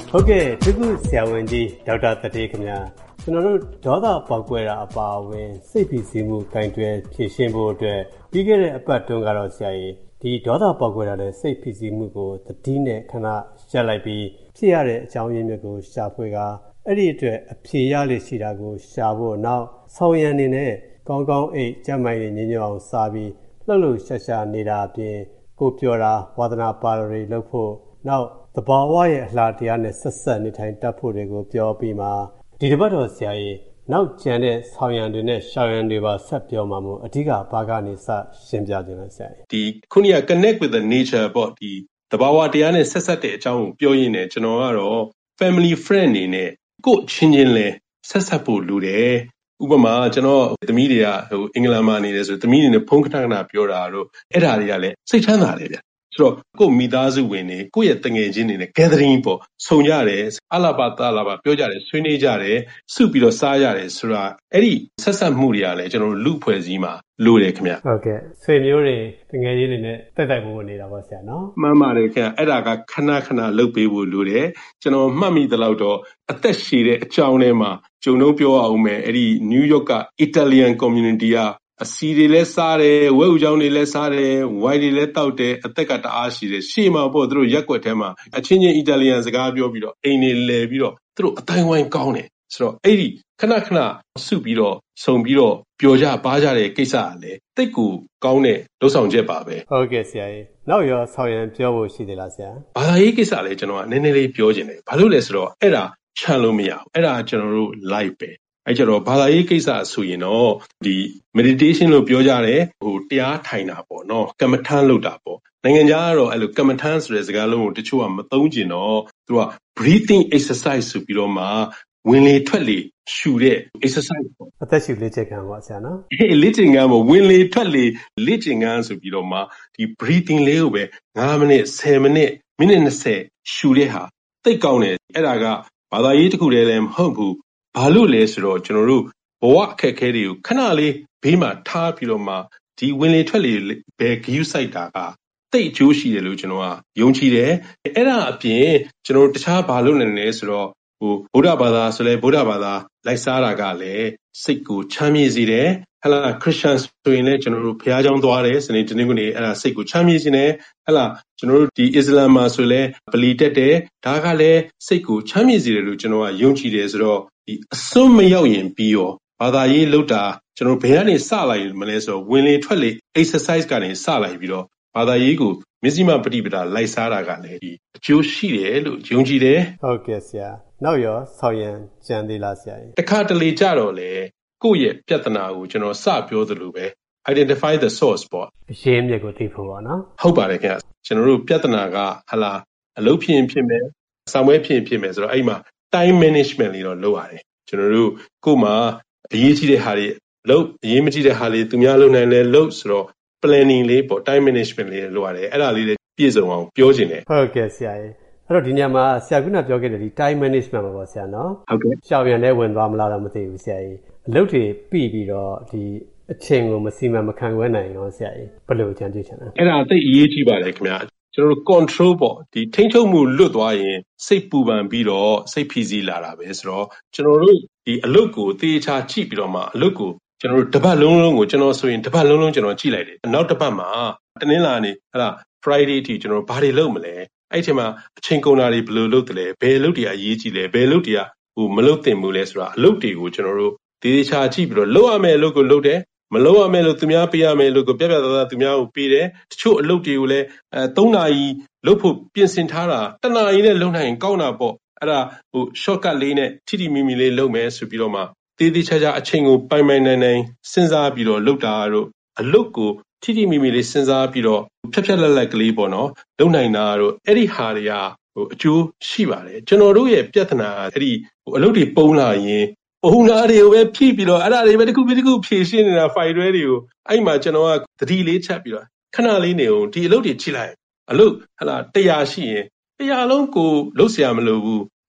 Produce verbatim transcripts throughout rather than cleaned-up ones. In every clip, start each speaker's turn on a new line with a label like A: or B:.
A: ဟုတ်ကဲ့ဒီခုဆရာဝန်ကြီးဒေါက်တာတတိခင်ဗျာကျွန်တော်တို့ဒေါသပေါက်ကွဲတာအပါအဝင်စိတ်ဖိစီးမှုကင်တွယ်ဖြည့်ရှင်းဖို့အတွက်ပြီးခဲ့တဲ့အပတ်တုန်းကတော့ဆရာကြီးဒီဒေါသပေါက်ကွဲတာနဲ့စိတ်ဖိစီးမှုကိုသတိနဲ့ခဏရပ်လိုက်ပြီးဖြစ်ရတဲ့အကြောင်းရင်းမျိုးကိုရှာဖွေကအဲ့ဒီအတွက်အဖြေရလိမ့်ရှိတာကိုရှာဖို့နောက်ဆောင်းရံနေနဲ့ကောင်းကောင်းအိတ်ကြမ်းမိုင်နေညညအောင်စားပြီးလှုပ်လှုပ်ရှားရှားနေတာအပြင်ကိုပြောတာဝါသနာပါရီလုပ်ဖို့နောက်သဘာဝရဲ့အလားတရားနဲ့ဆက်ဆက်နေထိုင်တတ်ဖို့တွေကိုပြောပြီးမှဒီတစ်ပတ်တော့ဆရာကြီးနောက်ကျန်တဲ့ဆောင်းရံတွေနဲ့ရှောင်းရံတွေပါဆက်ပြောမှာမို့အဓိကဘာကနေစရှင်းပြခြင်းလဲဆရာကြီး
B: ဒီခုနက connect with the nature ပေါ့ဒီသဘာဝတရားနဲ့ဆက်ဆက်တဲ့အကြောင်းကိုပြောရင်းနဲ့ကျွန်တော်ကတော့ family friend အနေနဲ့ကို့ချင်းချင်းလဲဆက်ဆက်ဖို့လိုတယ်ဥပမာကျွန်တော်သမီးတွေကဟိုအင်္ဂလန်မှာနေတယ်ဆိုသမီးတွေနဲ့ဖုန်းခဏခဏပြောတာတို့အဲ့ဒါတွေကလည်းစိတ်ချမ်းသာတယ်ဗျဆိုတော့ကို့မိသားစုဝင်တွေကိုယ့်ရဲ့တငယ်ချင်းတွေနဲ့ gathering ပေါ့ဆုံကြတယ်အလာပါတလာပါပြောကြတယ်ဆွေးနွေးကြတယ်စုပြီးတော့စားရတယ်ဆိုတာအဲ့ဒီဆက်ဆက်မှုတွေကလည်းကျွန်တော်တို့လူဖွဲ့စည်းမှာလိုတယ်ခင်ဗျ
A: ဟုတ်ကဲ့ဆွေမျိုးတွေတငယ်ချင်းတွေနဲ့တိုက်တိုက်ဖို့နေတာပေါ့ဆရာနော်
B: မှန်ပါတယ်ခင်ဗျအဲ့ဒါကခဏခဏလုပ်ပေးဖို့လိုတယ်ကျွန်တော်မှတ်မိသလောက်တော့အသက်ရှည်တဲ့အကြောင်းထဲမှာဂျုံတော့ပြောအောင်မယ်အဲ့ဒီ New York က Italian community ကအစီတွေလည်းစားတယ်ဝဲဥချောင်းတွေလည်းစားတယ်ဝိုင်တွေလည်းတောက်တယ်အသက်ကတအားရှိတယ်ရှေ့မှာပေါ့သူတို့ရက်ွက်ထဲမှာအချင်းချင်းအီတလီယန်စကားပြောပြီးတော့အိမ်တွေလဲပြီးတော့သူတို့အတိုင်းဝိုင်းကောင်းတယ်ဆိုတော့အဲ့ဒီခဏခဏစုပြီးတော့စုံပြီးတော့ပျော်ကြပါကြတဲ့ကိစ္စကလည်းတိတ်ကိုကောင်းတဲ့လှုပ်ဆောင်ချက်ပါပဲ
A: ဟုတ်ကဲ့ဆရာကြီးနောက်ရောဆောင်းရံပြောဖို့ရှိသေးလားဆရာ
B: ဘာသာရေးကိစ္စလည်းကျွန်တော်ကနည်းနည်းလေးပြောချင်တယ်ဘာလို့လဲဆိုတော့အဲ့ဒါချမ်းလို့မရဘူးအဲ့ဒါကျွန်တော်တို့ live ပဲအဲ့ကြတော့ဘာသာရေးကိစ္စဆိုရင်တော့ဒီ meditation လို့ပြောကြတယ်ဟိုတရားထိုင်တာပေါ့နော်ကမ္မထမ်းလုပ်တာပေါ့နိုင်ငံခြားကတော့အဲ့လိုကမ္မထမ်းဆိုတဲ့စကားလုံးကိုတချို့ကမသုံးကျင်တော့သူက breathing exercise ဆိုပြီးတော့မှဝင်လေထွက်လေရှူတဲ့ exercise ပေါ့
A: အသက်ရှူလေ့ကျင့်ခန်းပေါ့ဆရာနော်
B: အေးလေ့ကျင့်ခန်းပေါ့ဝင်လေထွက်လေလေ့ကျင့်ခန်းဆိုပြီးတော့မှဒီ breathing လေးကိုပဲ၅မိနစ်၁၀မိနစ်မိနစ်၂၀ရှူတဲ့ဟာသိတ်ကောင်းတယ်အဲ့ဒါကဘာသာရေးတစ်ခုတည်းလည်းမဟုတ်ဘူးဘာလို့လဲဆိုတော့ကျွန်တော်တို့ဘဝအခက်အခဲတွေကိုခဏလေးဘေးမှာထားပြီးတော့မှဒီဝင်လေထွက်လေဘယ်ဂရုစိုက်တာကတိတ်အကျိုးရှိတယ်လို့ကျွန်တော်ကယုံကြည်တယ်အဲ့ဒါအပြင်ကျွန်တော်တို့တခြားဘာလို့နေလဲဆိုတော့ဟိုဗုဒ္ဓဘာသာဆိုလဲဗုဒ္ဓဘာသာလိုက်စားတာကလည်းစိတ်ကိုချမ်းမြေ့စေတယ်ဟလာခရစ်ယာန်ဆိုရင်လည်းကျွန်တော်တို့ဘုရားကျောင်းသွားတယ်စနေတနင်္ဂနွေအဲ့ဒါစိတ်ကိုချမ်းမြေ့စေတယ်ဟလာကျွန်တော်တို့ဒီအစ္စလာမ်မှာဆိုလဲဗလီတက်တယ်ဒါကလည်းစိတ်ကိုချမ်းမြေ့စေတယ်လို့ကျွန်တော်ကယုံကြည်တယ်ဆိုတော့ဒီအစွန်းမရောက်ရင်ပြီးရောဘာသာရေးလုပ်တာကျွန်တော်ဘယ်ကနေစလိုက်မလဲဆိုတော့ဝင်လေထွက်လေ exercise ကနေစလိုက်ပြီးတော့ဘာသာရေးကိုမျက်စိမှပฏิပဒါလိုက်စားတာကလည်းဒီအကျိုးရှိတယ်လို့ယုံကြည်တယ်
A: ဟုတ်ကဲ့ဆရာနောက်ရောဆောင်းရံကြံသေးလားဆရာကြီး
B: တခါတလေကြတော့လေကိုယ့်ရဲ့ပြဿနာကိုကျွန်တော်စပြောသလိုပဲ identify the source ပေါ့
A: အရှင်းမြစ်ကိုသိဖို့ပေါ့နော်
B: ဟုတ်ပါတယ်ခင်ဗျကျွန်တော်တို့ပြဿနာကဟလာအလုပ်ဖြစ်ရင်ဖြစ်မယ်ဆောင်ပွဲဖြစ်ရင်ဖြစ်မယ်ဆိုတော့အဲ့မှာ time management လေးတော့လုပ်ရတယ်ကျွန်တော်တို့ကို့မှာအရေးကြီးတဲ့ဟာတွေလုပ်အရေးမကြီးတဲ့ဟာတွေသူများလုပ်နိုင်လဲလုပ်ဆိုတော့ planning လေးပေါ့ time management လေးလုပ်ရတယ်အဲ့ဒါလေးလည်းပြည့်စုံအောင်ပြောချင်တယ်
A: ဟုတ်ကဲ့ဆရာကြီးအဲ့တော့ဒီညမှာဆရာကပြောခဲ့တယ်ဒီ time management ပါပေါ့ဆရာနော်
B: ဟုတ်ကဲ့
A: ရှောင်ရံလဲဝင်သွားမလားတော့မသိဘူးဆရာကြီးအလုပ်တွေပြီးပြီးတော့ဒီအချိန်ကိုမစီမံမခန့်ခွဲနိုင်ရောဆရာကြီးဘယ်လိုအကြံပြုချင်လဲ
B: အဲ့ဒါသိအရေးကြီးပါတယ်ခင်ဗျာကျွန်တော်တို့ control ပေါ့ဒီထိန်းချုပ်မှုလွတ်သွားရင်စိတ်ပူပန်ပြီးတော့စိတ်ဖိစီးလာတာပဲဆိုတော့ကျွန်တော်တို့ဒီအလုပ်ကိုသေချာကြည့်ပြီးတော့မှအလုပ်ကိုကျွန်တော်တို့တစ်ပတ်လုံးလုံးကိုကျွန်တော်ဆိုရင်တစ်ပတ်လုံးလုံးကျွန်တော်ကြည့်လိုက်တယ်နောက်တစ်ပတ်မှာတနင်္လာနေ့ဟလာ Friday ထိကျွန်တော်ဘာတွေလုပ်မလဲအဲ့ဒီမှာအချိန်ကုန်တာတွေဘယ်လိုလုပ်တယ်လဲဘယ်အလုပ်တွေအရေးကြီးလဲဘယ်အလုပ်တွေကဟိုမလုပ်သင့်ဘူးလဲဆိုတာအလုပ်တွေကိုကျွန်တော်တို့သေချာကြည့်ပြီးတော့လုပ်ရမယ့်အလုပ်ကိုလုပ်တယ်မလုပ်ရမယ့်လို့သူများပေးရမယ့်လို့ကိုပြပြသားသားသူများကိုပေးတယ်တချို့အလုပ်တွေကိုလည်းအဲ၃နာရီလုပ်ဖို့ပြင်ဆင်ထားတာတစ်နာရီနဲ့လုပ်နိုင်ရင်ကောင်းတာပေါ့အဲ့ဒါဟို shortcut လေးနဲ့ထိထိမိမိလေးလုပ်မယ်ဆိုပြီးတော့မှသေးသေးချာချာအချိန်ကိုပိုင်ပိုင်နိုင်နိုင်စဉ်းစားပြီးတော့လုပ်တာတို့အလုပ်ကိုထိထိမိမိလေးစဉ်းစားပြီးတော့ဖြတ်ဖြတ်လက်လက်ကလေးပေါ့နော်လုပ်နိုင်တာတို့အဲ့ဒီဟာတွေကဟိုအကျိုးရှိပါတယ်ကျွန်တော်တို့ရဲ့ပြဿနာအဲ့ဒီဟိုအလုပ်တွေပုံလာရင်ပုံနာတွေကိုပဲဖြည့်ပြီးတော့အဲ့ဒါတွေပဲတစ်ခုပြီးတစ်ခုဖြည့်ရှင်းနေတာ file တွေကိုအဲ့မှာကျွန်တော်ကသတိလေးချက်ပြီးတော့ခဏလေးနေအောင်ဒီအလုပ်တွေကြည့်လိုက်အလုပ်ဟလာတရားရှိရင်တရားလုံးကိုလုပ်เสียမလို့ဘူး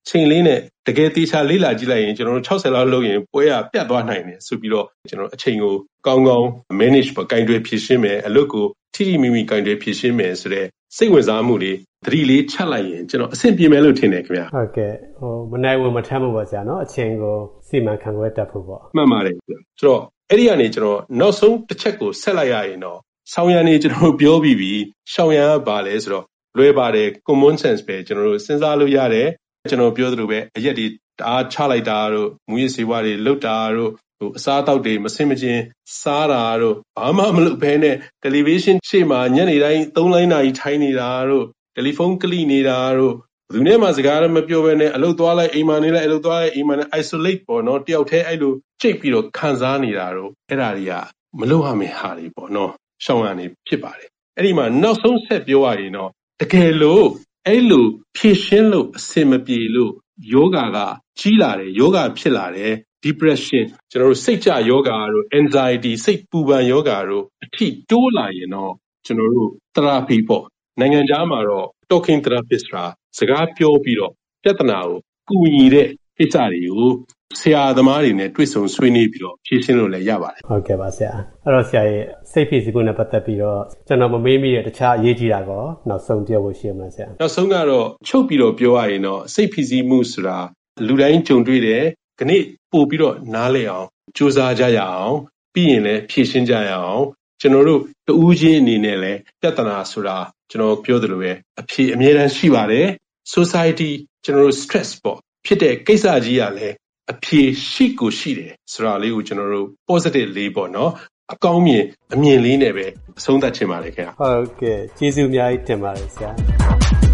B: ချိန်လေးနဲ့တကယ်တေချာလေးလာကြည့်လိုက်ရင်ကျွန်တော်တို့sixtyလောက်လုပ်ရင်ပွဲရပြတ်သွားနိုင်တယ်ဆိုပြီးတော့ကျွန်တော်အချိန်ကိုကောင်းကောင်း manage ပေါ့ကင်တွယ်ဖြည့်ရှင်းမယ်အလုပ်ကိုထိထိမိမိကင်တွယ်ဖြည့်ရှင်းမယ်ဆိုတဲ့စိတ်ဝင်စားမှုလေးသတိလေးချက်လိုက်ရင်ကျွန်တော်အဆင်ပြေမယ်လို့ထင်တယ်ခင်ဗျာ
A: ဟုတ်ကဲ့ဟိုမနိုင်ဝင်မထမ်းဖို့ပါဆရာနော်အချိန်ကိုစီမံခန့်ခွဲတတ်ဖို့ပေါ့
B: မှန်ပါတယ်ဆိုတော့အဲ့ဒီကနေကျွန်တော်နောက်ဆုံးတစ်ချက်ကိုဆက်လိုက်ရရင်တော့ဆောင်းရံနေကျွန်တော်ပြောပြီးပြီရှောင်းရံကဘာလဲဆိုတော့လွယ်ပါတယ် common sense ပဲကျွန်တော်တို့စဉ်းစားလို့ရတယ်ကျွန်တော်ပြောသလိုပဲအရက်တွေတအားချလိုက်တာတို့မူရစ်စေဝါတွေလုတ်တာတို့ဟိုအစားအသောက်တွေမစင်မချင်းစားတာတို့ဘာမှမလုပ်ဘဲနဲ့ television ရှေ့မှာညနေတိုင်းသုံးလိုင်းနာရီထိုင်နေတာတို့တယ်လီဖုန်းကလိနေတာတို့ဘယ်သူနဲ့မှစကားမပြောဘဲနဲ့အလုပ်သွားလိုက်အိမ်မှာနေလိုက်အလုပ်သွားလိုက်အိမ်မှာနေ isolate ပေါ့နော်တယောက်တည်းအဲ့လိုချိန်ပြီးတော့ခံစားနေတာတို့အဲ့ဒါတွေကမလုပ်ရမယ့်ဟာတွေပေါ့နော်ရှောင်ရနေဖြစ်ပါတယ်အဲ့ဒီမှာနောက်ဆုံးဆက်ပြောရရင်တော့တကယ်လို့အဲ့လိုဖြည့်ရှင်းလို့အဆင်မပြေလို့ယောဂါကကြီးလာတယ်ယောဂါဖြစ်လာတယ် depression ကျွန်တော်တို့စိတ်ကြယောဂါတို့ anxiety စိတ်ပူပန်ယောဂါတို့အထိတိုးလာရင်တော့ကျွန်တော်တို့ therapy ပေါ့နိုင်ငံခြားမှာတော့ talking therapist ရာစကားပြောပြီးတော့ပြဿနာကိုကူညီတဲ့ကိစ္စတွေကိုဆရာသမားတွေနဲ့တွေ့ဆုံဆွေးနွေးပြီးတော့ဖြေရှင်းလို့လည်းရပါတယ်
A: ဟုတ်ကဲ့ပါဆရာအဲ့တော့ဆရာရဲ့စိတ်ဖိစီးမှုနဲ့ပတ်သက်ပြီးတော့ကျွန်တော်မမေးမိတဲ့တခြားအရေးကြီးတာကောနောက်ဆုံးပြောဖို့ရှိမှာဆရာ
B: နောက်ဆုံးကတော့ချုပ်ပြီးတော့ပြောရရင်တော့စိတ်ဖိစီးမှုဆိုတာလူတိုင်းကြုံတွေ့တယ်ခဏပို့ပြီးတော့နားလည်အောင်ကြိုးစားကြရအောင်ပြီးရင်လည်းဖြေရှင်းကြရအောင်ကျွန်တော်တို့တဦးချင်းအနေနဲ့လည်းပြဿနာဆိုတာကျွန်တော်ပြောသလိုပဲအဖြေအမြဲတမ်းရှိပါတယ် society ကျွန်တော်တို့ stress ပေါ့ဖြစ်တဲ့ကိစ္စကြီးကလည်းအဖြေရှိကိုရှိတယ်ဆိုတာလေးကိုကျွန်တော်တို့ positive လေးပေါ့နော်အကောင်းမြင်အမြင်လေးနဲ့ပဲအဆုံးသတ်ချင်ပါတယ်ခင်ဗျာ
A: ဟုတ်ကဲ့ကျေးဇူးအများကြီးတင်ပါတယ်ဆရာ